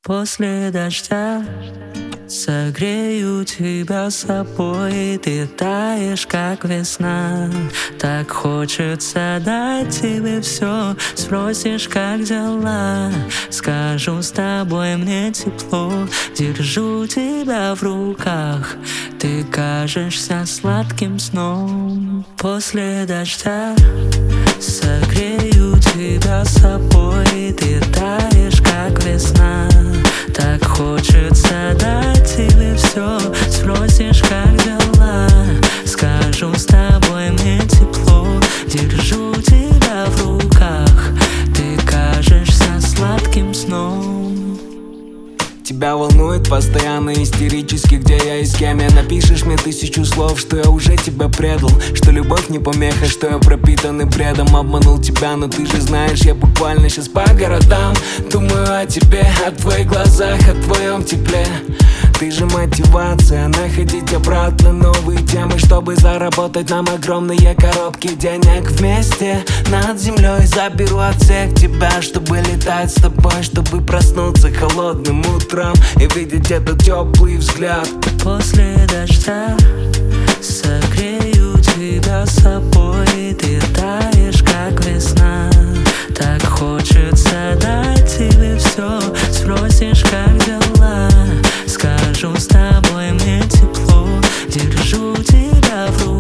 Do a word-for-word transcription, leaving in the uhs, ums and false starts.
После дождя согрею тебя собой, и ты таешь, как весна. Так хочется дать тебе все, спросишь, как дела. Скажу, с тобой мне тепло, держу тебя в руках. Ты кажешься сладким сном. После дождя согрею тебя собой, и ты таешь, как весна. Так хочется дать тебе все, спросишь, как дела. Скажу, с тобой мне тепло, держу тебя в руках. Ты кажешься сладким сном. Тебя волнует постоянно истерически, где я и с кем я. Напишешь мне тысячу слов, что я уже тебя предал, что любовь не помеха, что я пропитанный бредом. Обманул тебя, но ты же знаешь, я буквально сейчас по городам думаю о тебе, о твоих глазах, о твоем тепле. Ты же мотивация, находить обратно новые темы, чтобы заработать нам огромные коробки денег. Вместе над землей заберу от всех тебя, чтобы летать с тобой, чтобы проснуться холодным утром и видеть этот теплый взгляд. После дождя согрею тебя собой, и ты таешь, как весна. Так хочется дать тебе все, спросишь, как дела. Скажу, с тобой мне тепло, держу тебя в руках.